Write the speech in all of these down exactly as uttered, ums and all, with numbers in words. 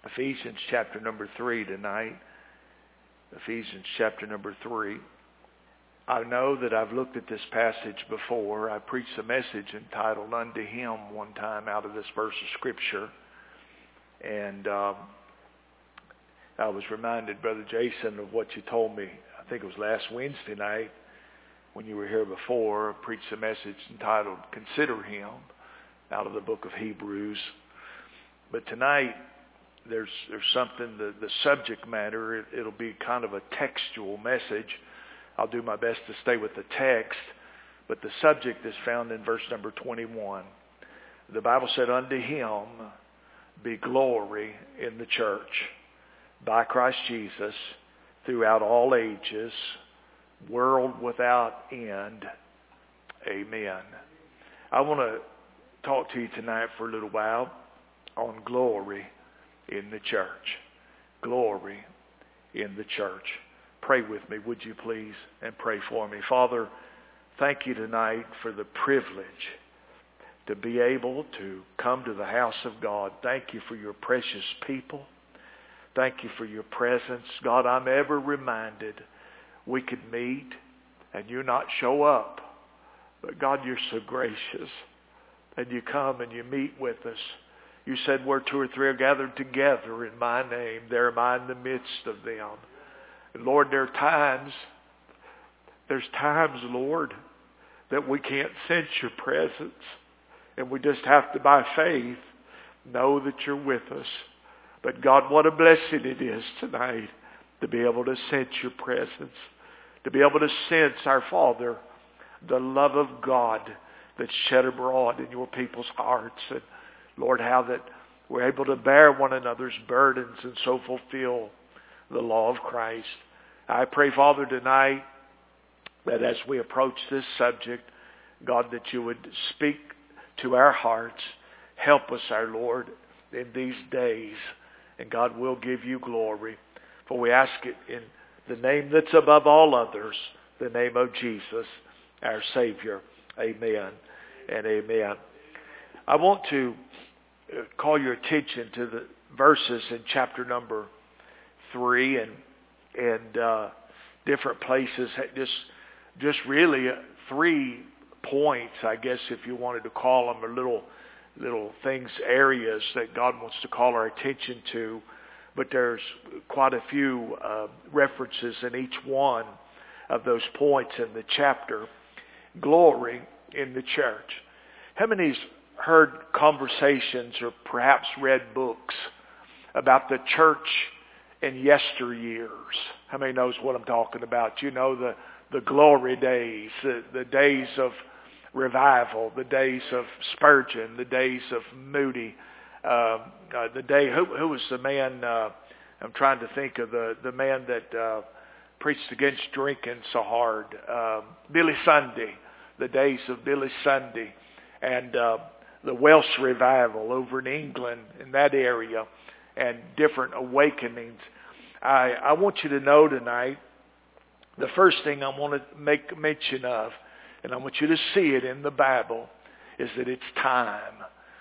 Ephesians chapter number three tonight. Ephesians chapter number three. I know that I've looked at this passage before. I preached a message entitled Unto Him one time out of this verse of Scripture. And um, I was reminded, Brother Jason, of what you told me. I think it was last Wednesday night when you were here before. I preached a message entitled Consider Him out of the book of Hebrews. But tonight, there's there's something, the, the subject matter, it, it'll be kind of a textual message. I'll do my best to stay with the text. But the subject is found in verse number twenty-one. The Bible said, Unto Him be glory in the church by Christ Jesus throughout all ages, world without end. Amen. I want to talk to you tonight for a little while on glory in the church. Glory in the church. Pray with me, would you please, and pray for me. Father, thank you tonight for the privilege to be able to come to the house of God. Thank you for your precious people. Thank you for your presence. God, I'm ever reminded we could meet and you not show up. But God, you're so gracious. And you come and you meet with us. You said where two or three are gathered together in my name, there am I in the midst of them. And Lord, there are times, there's times, Lord, that we can't sense your presence. And we just have to, by faith, know that you're with us. But God, what a blessing it is tonight to be able to sense your presence. To be able to sense, our Father, the love of God that's shed abroad in your people's hearts. And Lord, how that we're able to bear one another's burdens and so fulfill the law of Christ. I pray, Father, tonight that as we approach this subject, God, that you would speak to our hearts. Help us, our Lord, in these days. And God will give you glory. For we ask it in the name that's above all others, the name of Jesus, our Savior. Amen and amen. I want to call your attention to the verses in chapter number three and and uh, different places. Just just really three points, I guess, if you wanted to call them, or little little things, areas that God wants to call our attention to. But there's quite a few uh, references in each one of those points in the chapter. Glory in the church. How many's heard conversations or perhaps read books about the church in yesteryears? How many knows what I'm talking about? You know, the, the glory days, the, the days of revival, the days of Spurgeon, the days of Moody, uh, uh, the day, who, who was the man, uh, I'm trying to think of the, the man that uh, preached against drinking so hard, uh, Billy Sunday, the days of Billy Sunday, and uh, the Welsh revival over in England, in that area, and different awakenings. I, I want you to know tonight, the first thing I want to make mention of, and I want you to see it in the Bible, is that it's time.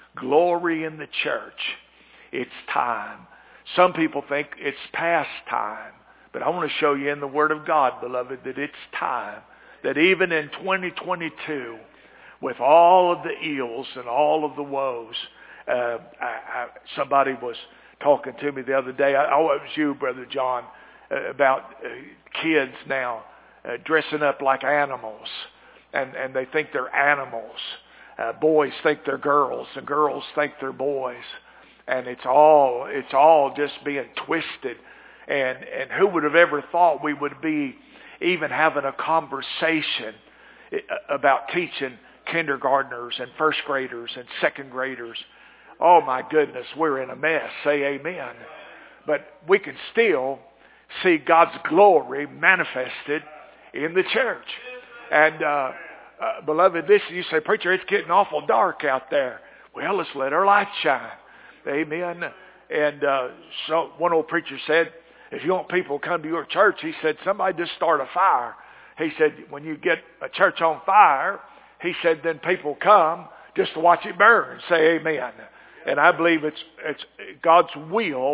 Glory in the church. It's time. Some people think it's past time, but I want to show you in the Word of God, beloved, that it's time. That even in twenty twenty-two, with all of the ills and all of the woes, uh, I, I, somebody was talking to me the other day. I, oh, it was you, Brother John, uh, about uh, kids now uh, dressing up like animals, and, and they think they're animals. Uh, boys think they're girls, and girls think they're boys, and it's all it's all just being twisted. And and who would have ever thought we would be even having a conversation about teaching kindergartners and first graders and second graders? Oh my goodness, we're in a mess. Say amen. But we can still see God's glory manifested in the church. And uh, uh, beloved, this, you say, preacher, it's getting awful dark out there. Well, let's let our light shine. Amen. And uh, so one old preacher said, if you want people to come to your church, he said, somebody just start a fire. He said, when you get a church on fire, he said, then people come just to watch it burn. Say amen. And I believe it's it's God's will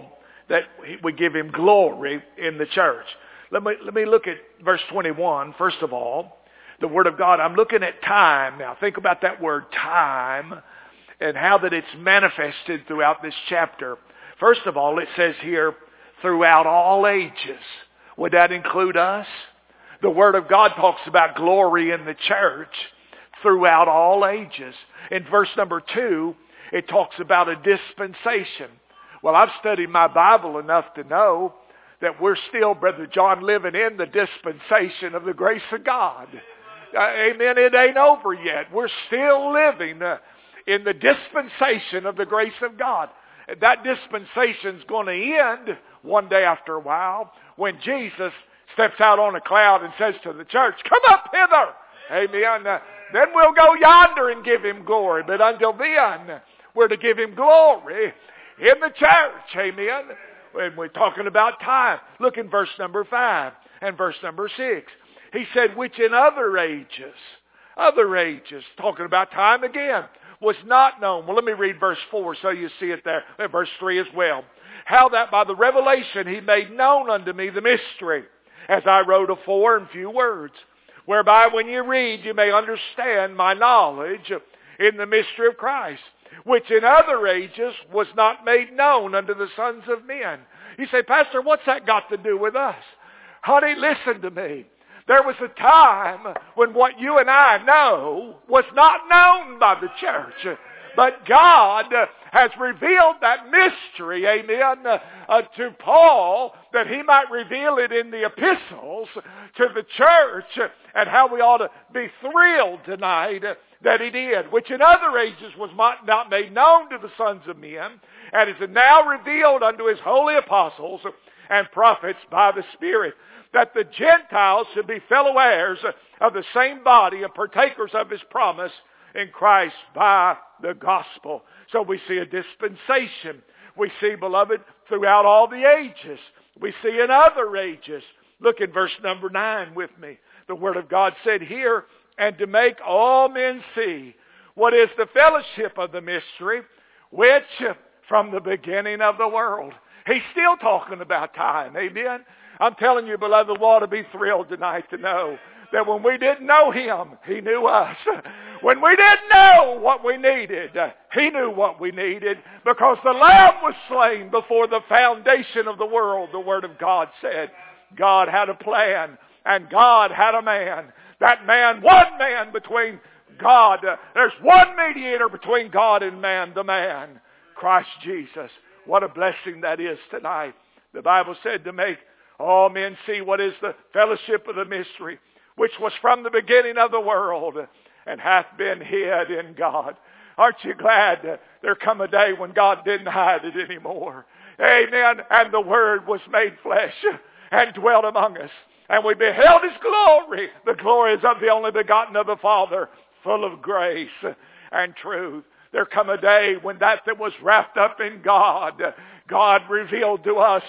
that we give him glory in the church. Let me, let me look at verse twenty-one, first of all. The Word of God, I'm looking at time. Now think about that word time and how that it's manifested throughout this chapter. First of all, it says here, throughout all ages. Would that include us? The Word of God talks about glory in the church throughout all ages. In verse number two, it talks about a dispensation. Well, I've studied my Bible enough to know that we're still, Brother John, living in the dispensation of the grace of God. Uh, amen. It ain't over yet. We're still living uh, in the dispensation of the grace of God. That dispensation's going to end one day after a while when Jesus steps out on a cloud and says to the church, come up hither. Amen. Uh, then we'll go yonder and give him glory. But until then, we're to give him glory in the church. Amen. And we're talking about time. Look in verse number five and verse number six. He said, which in other ages, other ages, talking about time again, was not known. Well, let me read verse four so you see it there. And verse three as well. How that by the revelation he made known unto me the mystery, as I wrote afore in few words, whereby when you read you may understand my knowledge in the mystery of Christ, which in other ages was not made known unto the sons of men. You say, Pastor, what's that got to do with us? Honey, listen to me. There was a time when what you and I know was not known by the church. But God has revealed that mystery, amen, uh, to Paul, that he might reveal it in the epistles to the church, and how we ought to be thrilled tonight that he did, which in other ages was not made known to the sons of men, and is now revealed unto his holy apostles and prophets by the Spirit, that the Gentiles should be fellow heirs of the same body and partakers of his promise in Christ by the gospel. So we see a dispensation. We see, beloved, throughout all the ages. We see in other ages. Look in verse number nine with me. The Word of God said here, and to make all men see what is the fellowship of the mystery, which from the beginning of the world. He's still talking about time. Amen. I'm telling you, beloved, we ought to be thrilled tonight to know that when we didn't know him, he knew us. When we didn't know what we needed, he knew what we needed, because the Lamb was slain before the foundation of the world. The Word of God said God had a plan, and God had a man. That man, one man between God. There's one mediator between God and man, the man, Christ Jesus. What a blessing that is tonight. The Bible said to make all men see what is the fellowship of the mystery, which was from the beginning of the world, and hath been hid in God. Aren't you glad there come a day when God didn't hide it anymore? Amen. And the Word was made flesh and dwelt among us. And we beheld his glory. The glory is of the only begotten of the Father, full of grace and truth. There come a day when that that was wrapped up in God, God revealed to us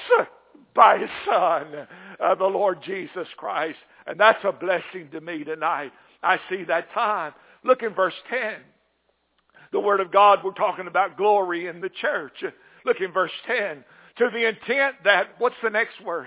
by his Son, uh, the Lord Jesus Christ. And that's a blessing to me tonight. I see that time. Look in verse ten. The Word of God, we're talking about glory in the church. Look in verse ten. To the intent that, what's the next word?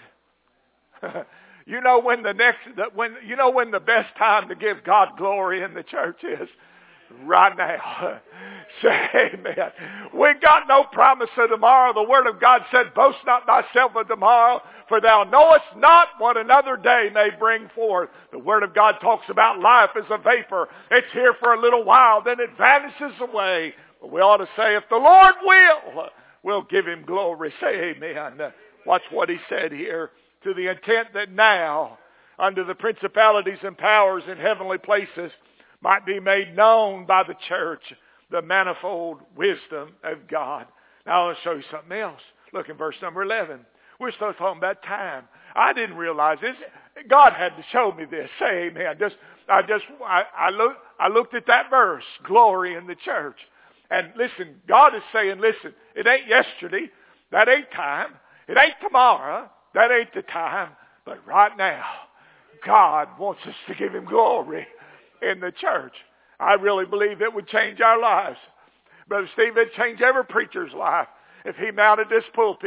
You know when the next, when you know when the best time to give God glory in the church is? Right now. Say amen. We got no promise of tomorrow. The Word of God said, boast not thyself of tomorrow, for thou knowest not what another day may bring forth. The Word of God talks about life as a vapor. It's here for a little while, then it vanishes away. But we ought to say, if the Lord will, we'll give him glory. Say amen. Watch what he said here. To the intent that now, under the principalities and powers in heavenly places, might be made known by the church the manifold wisdom of God. Now I'll show you something else. Look in verse number eleven. We're still talking about time. I didn't realize this. God had to show me this. Say amen. Just, I just, I, I, look, I looked at that verse, glory in the church. And listen, God is saying, listen, it ain't yesterday. That ain't time. It ain't tomorrow. That ain't the time. But right now, God wants us to give him glory in the church. I really believe it would change our lives. Brother Steve, it'd change every preacher's life if he mounted this pulpit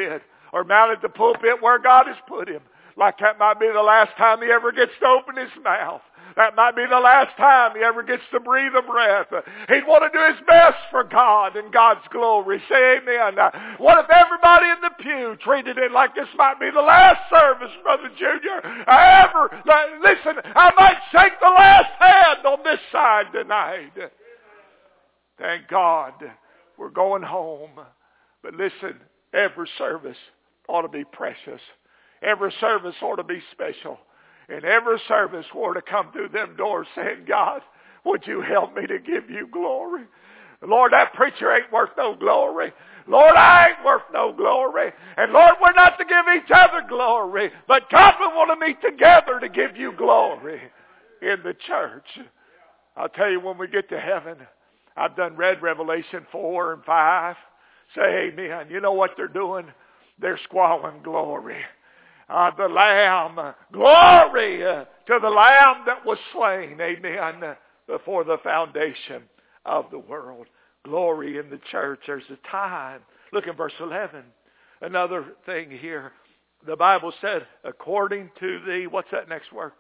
or mounted the pulpit where God has put him. Like that might be the last time he ever gets to open his mouth. That might be the last time he ever gets to breathe a breath. He'd want to do his best for God and God's glory. Say amen. What if everybody in the pew treated it like this might be the last service, Brother Junior, I ever, listen, I might shake the last hand on this side tonight. Thank God we're going home. But listen, every service ought to be precious. Every service ought to be special. And every service ought to come through them doors saying, God, would you help me to give you glory? Lord, that preacher ain't worth no glory. Lord, I ain't worth no glory. And Lord, we're not to give each other glory. But God, we want to meet together to give you glory in the church. I'll tell you, when we get to heaven, I've done read Revelation four and five. Say amen. You know what they're doing? They're squalling glory. Uh, the Lamb, glory uh, to the Lamb that was slain, amen, uh, before the foundation of the world. Glory in the church. There's a time. Look at verse eleven. Another thing here. The Bible said, according to the, what's that next word?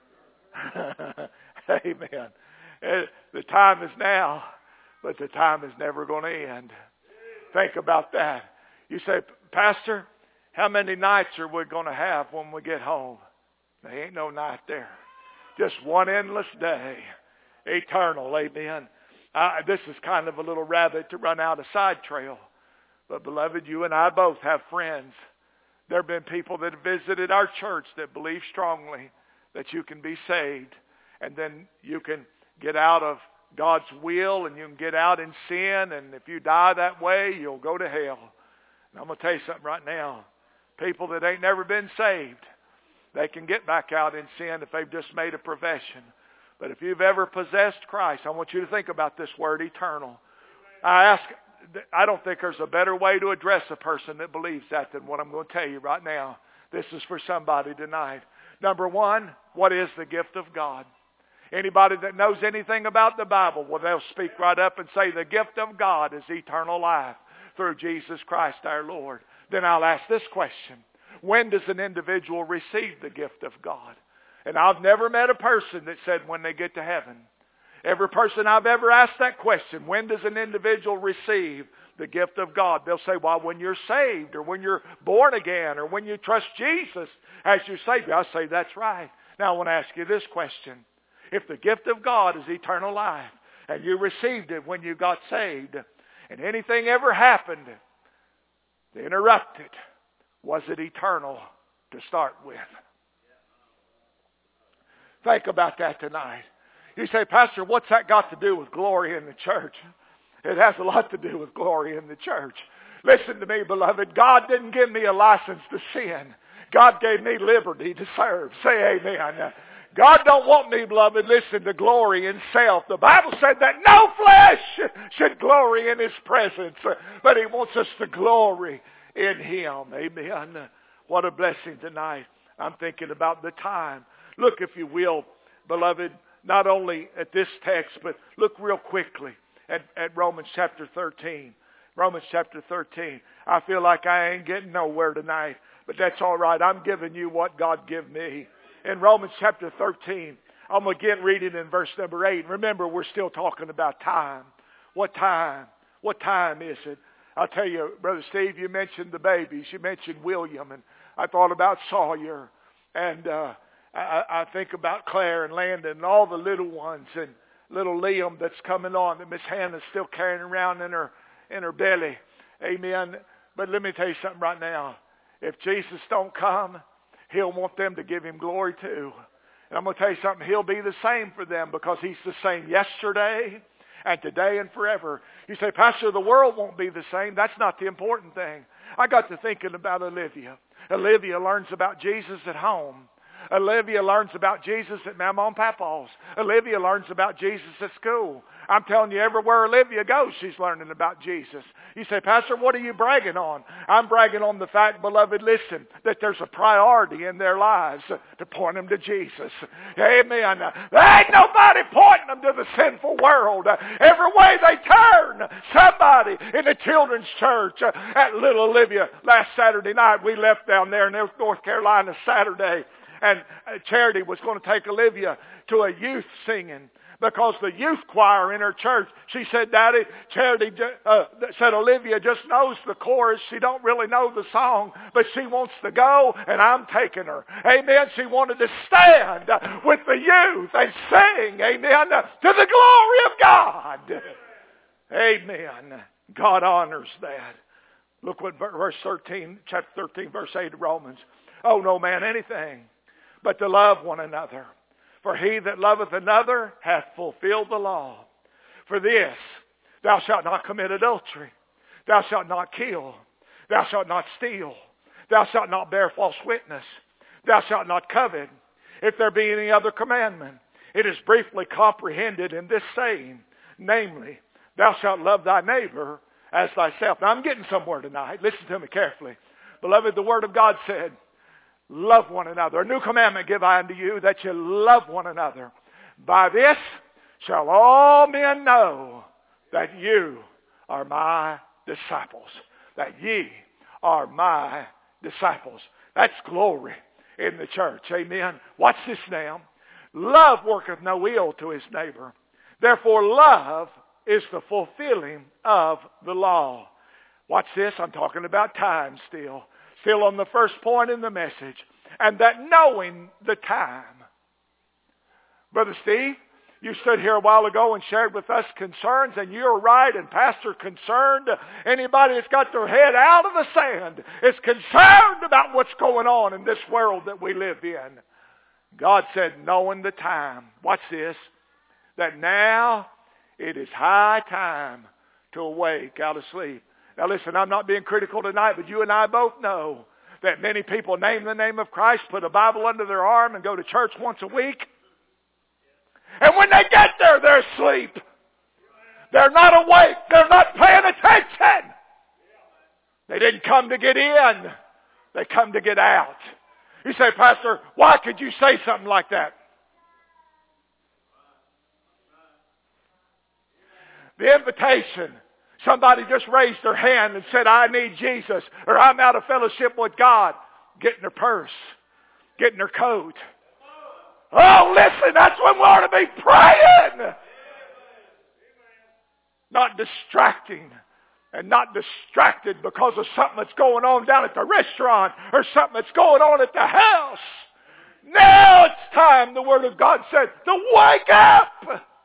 Amen. Uh, the time is now, but the time is never going to end. Think about that. You say, Pastor, how many nights are we going to have when we get home? There ain't no night there. Just one endless day. Eternal, amen. Uh, this is kind of a little rabbit to run out a side trail. But beloved, you and I both have friends. There have been people that have visited our church that believe strongly that you can be saved. And then you can get out of God's will and you can get out in sin. And if you die that way, you'll go to hell. And I'm going to tell you something right now. People that ain't never been saved, they can get back out in sin if they've just made a profession. But if you've ever possessed Christ, I want you to think about this word, eternal. I ask, I don't think there's a better way to address a person that believes that than what I'm going to tell you right now. This is for somebody tonight. Number one, what is the gift of God? Anybody that knows anything about the Bible, well, they'll speak right up and say the gift of God is eternal life through Jesus Christ our Lord. Then I'll ask this question. When does an individual receive the gift of God? And I've never met a person that said when they get to heaven. Every person I've ever asked that question, when does an individual receive the gift of God? They'll say, well, when you're saved, or when you're born again, or when you trust Jesus as your Savior. I say, that's right. Now I want to ask you this question. If the gift of God is eternal life, and you received it when you got saved, and anything ever happened to interrupt it, was it eternal to start with? Think about that tonight. You say, Pastor, what's that got to do with glory in the church? It has a lot to do with glory in the church. Listen to me, beloved. God didn't give me a license to sin. God gave me liberty to serve. Say amen. God don't want me, beloved, listen, to glory in self. The Bible said that no flesh should glory in His presence, but He wants us to glory in Him. Amen. What a blessing tonight. I'm thinking about the time. Look, if you will, beloved, not only at this text, but look real quickly at, at Romans chapter thirteen. Romans chapter thirteen. I feel like I ain't getting nowhere tonight, but that's all right. I'm giving you what God give me. In Romans chapter thirteen, I'm again reading in verse number eight. Remember, we're still talking about time. What time? What time is it? I'll tell you, Brother Steve, you mentioned the babies. You mentioned William, and I thought about Sawyer, and uh, I, I think about Claire and Landon and all the little ones, and little Liam that's coming on that Miss Hannah's still carrying around in her in her belly. Amen. But let me tell you something right now. If Jesus don't come, He'll want them to give Him glory too. And I'm going to tell you something. He'll be the same for them because He's the same yesterday and today and forever. You say, Pastor, the world won't be the same. That's not the important thing. I got to thinking about Olivia. Olivia learns about Jesus at home. Olivia learns about Jesus at Mama and Papa's. Olivia learns about Jesus at school. I'm telling you, everywhere Olivia goes, she's learning about Jesus. You say, Pastor, what are you bragging on? I'm bragging on the fact, beloved, listen, that there's a priority in their lives to point them to Jesus. Amen. There ain't nobody pointing them to the sinful world. Every way they turn, somebody in the children's church at Little Olivia last Saturday night, we left down there in North Carolina Saturday, and Charity was going to take Olivia to a youth singing. Because the youth choir in her church, she said, Daddy, Charity uh, said Olivia just knows the chorus. She don't really know the song, but she wants to go, and I'm taking her. Amen. She wanted to stand with the youth and sing, amen, to the glory of God. Amen. God honors that. Look what verse thirteen, chapter thirteen, verse eight of Romans. Oh, no man anything but to love one another. For he that loveth another hath fulfilled the law. For this, thou shalt not commit adultery. Thou shalt not kill. Thou shalt not steal. Thou shalt not bear false witness. Thou shalt not covet. If there be any other commandment, it is briefly comprehended in this saying, namely, thou shalt love thy neighbor as thyself. Now I'm getting somewhere tonight. Listen to me carefully. Beloved, the Word of God said, love one another. A new commandment give I unto you, that you love one another. By this shall all men know that you are my disciples. That ye are my disciples. That's glory in the church. Amen. Watch this now. Love worketh no ill to his neighbor. Therefore love is the fulfilling of the law. Watch this. I'm talking about time still. Still on the first point in the message. And that knowing the time. Brother Steve, you stood here a while ago and shared with us concerns, and you're right, and Pastor concerned. Anybody that's got their head out of the sand is concerned about what's going on in this world that we live in. God said, knowing the time. Watch this. That now it is high time to awake out of sleep. Now listen, I'm not being critical tonight, but you and I both know that many people name the name of Christ, put a Bible under their arm, and go to church once a week. And when they get there, they're asleep. They're not awake. They're not paying attention. They didn't come to get in. They come to get out. You say, Pastor, why could you say something like that? The invitation. Somebody just raised their hand and said, I need Jesus, or I'm out of fellowship with God. Getting their purse. Getting their coat. Oh, listen, that's when we ought to be praying. Not distracting. And not distracted because of something that's going on down at the restaurant or something that's going on at the house. Now it's time, the Word of God said, to wake up.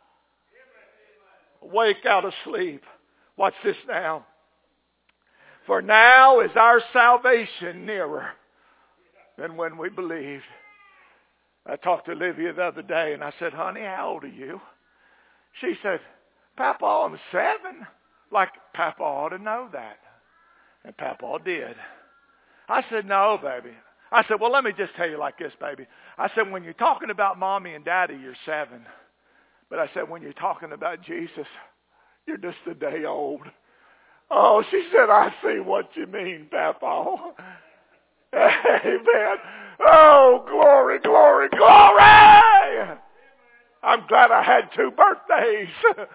Wake out of sleep. Watch this now. For now is our salvation nearer than when we believed. I talked to Olivia the other day and I said, honey, how old are you? She said, Papa, I'm seven. Like Papa ought to know that. And Papa did. I said, no, baby. I said, well, let me just tell you like this, baby. I said, when you're talking about Mommy and Daddy, you're seven. But I said, when you're talking about Jesus, you're just a day old. Oh, she said, I see what you mean, Papa. Amen. Oh, glory, glory, glory. I'm glad I had two birthdays.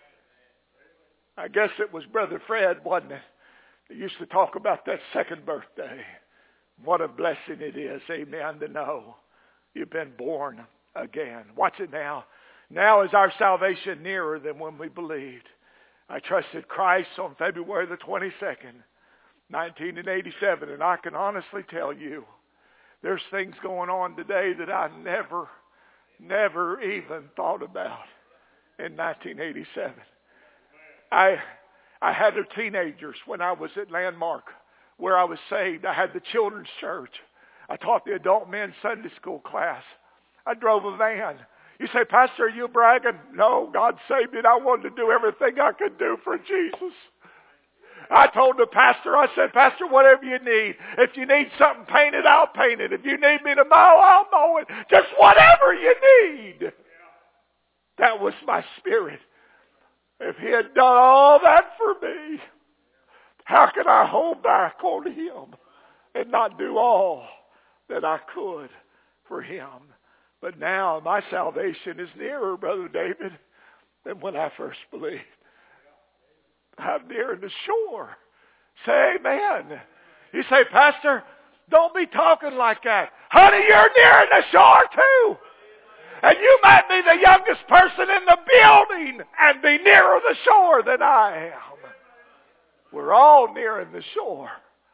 I guess it was Brother Fred, wasn't it? He used to talk about that second birthday. What a blessing it is, amen, to know you've been born again. Watch it now. Now is our salvation nearer than when we believed. I trusted Christ on February the twenty-second, nineteen eighty-seven, and I can honestly tell you, there's things going on today that I never, never even thought about in nineteen eighty-seven. I I had the teenagers when I was at Landmark where I was saved. I had the children's church. I taught the adult men's Sunday school class. I drove a van. You say, Pastor, are you bragging? No, God saved me and I wanted to do everything I could do for Jesus. I told the pastor, I said, Pastor, whatever you need. If you need something painted, I'll paint it. If you need me to mow, I'll mow it. Just whatever you need. That was my spirit. If he had done all that for me, how could I hold back on him and not do all that I could for him? But now my salvation is nearer, Brother David, than when I first believed. I'm nearing the shore. Say amen. You say, Pastor, don't be talking like that. Honey, you're nearing the shore too. And you might be the youngest person in the building and be nearer the shore than I am. We're all nearing the shore.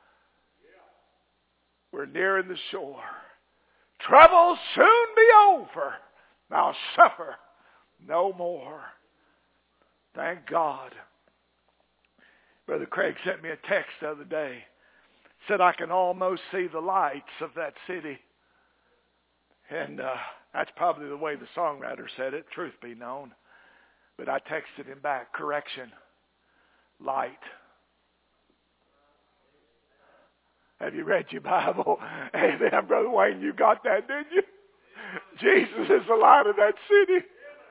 We're nearing the shore. Trouble soon be over. I'll suffer no more. Thank God. Brother Craig sent me a text the other day. Said I can almost see the lights of that city. And uh, that's probably the way the songwriter said it, truth be known. But I texted him back, correction, light. Have you read your Bible? Amen, Brother Wayne, you got that, didn't you? Jesus is the light of that city.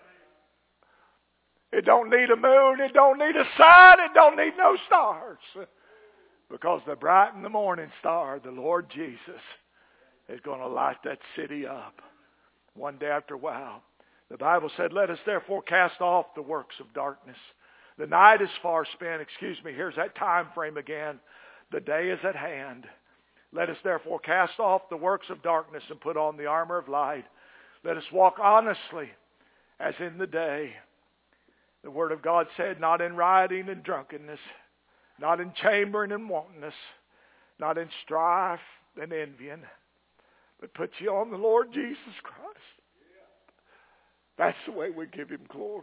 It don't need a moon. It don't need a sun. It don't need no stars. Because the bright and the morning star, the Lord Jesus, is going to light that city up one day after a while. The Bible said, let us therefore cast off the works of darkness. The night is far spent. Excuse me, here's that time frame again. The day is at hand. Let us therefore cast off the works of darkness and put on the armor of light. Let us walk honestly as in the day. The Word of God said, not in rioting and drunkenness, not in chambering and wantonness, not in strife and envying, but put you on the Lord Jesus Christ. That's the way we give him glory.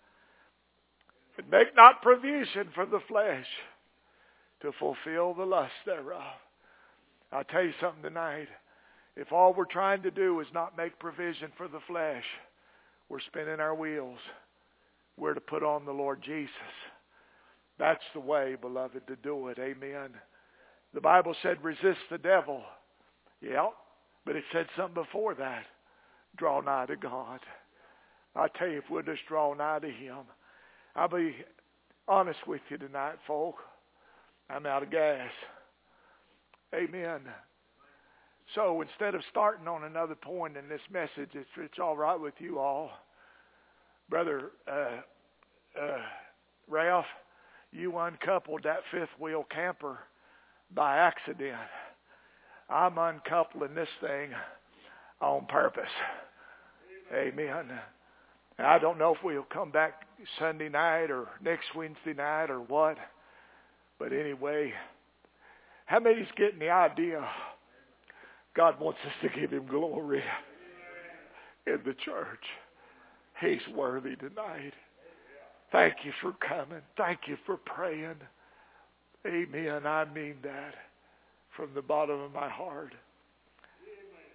And make not provision for the flesh to fulfill the lust thereof. I'll tell you something tonight. If all we're trying to do is not make provision for the flesh, we're spinning our wheels. We're to put on the Lord Jesus. That's the way, beloved, to do it. Amen. The Bible said resist the devil. Yeah, but it said something before that. Draw nigh to God. I tell you, if we'll just draw nigh to him. I'll be honest with you tonight, folk. I'm out of gas. Amen. So instead of starting on another point in this message, it's, it's all right with you all. Brother uh, uh, Ralph, you uncoupled that fifth wheel camper by accident. I'm uncoupling this thing on purpose. Amen. And I don't know if we'll come back Sunday night or next Wednesday night or what. But anyway, how many's getting the idea? God wants us to give him glory in the church. He's worthy tonight. Thank you for coming. Thank you for praying. Amen. I mean that from the bottom of my heart.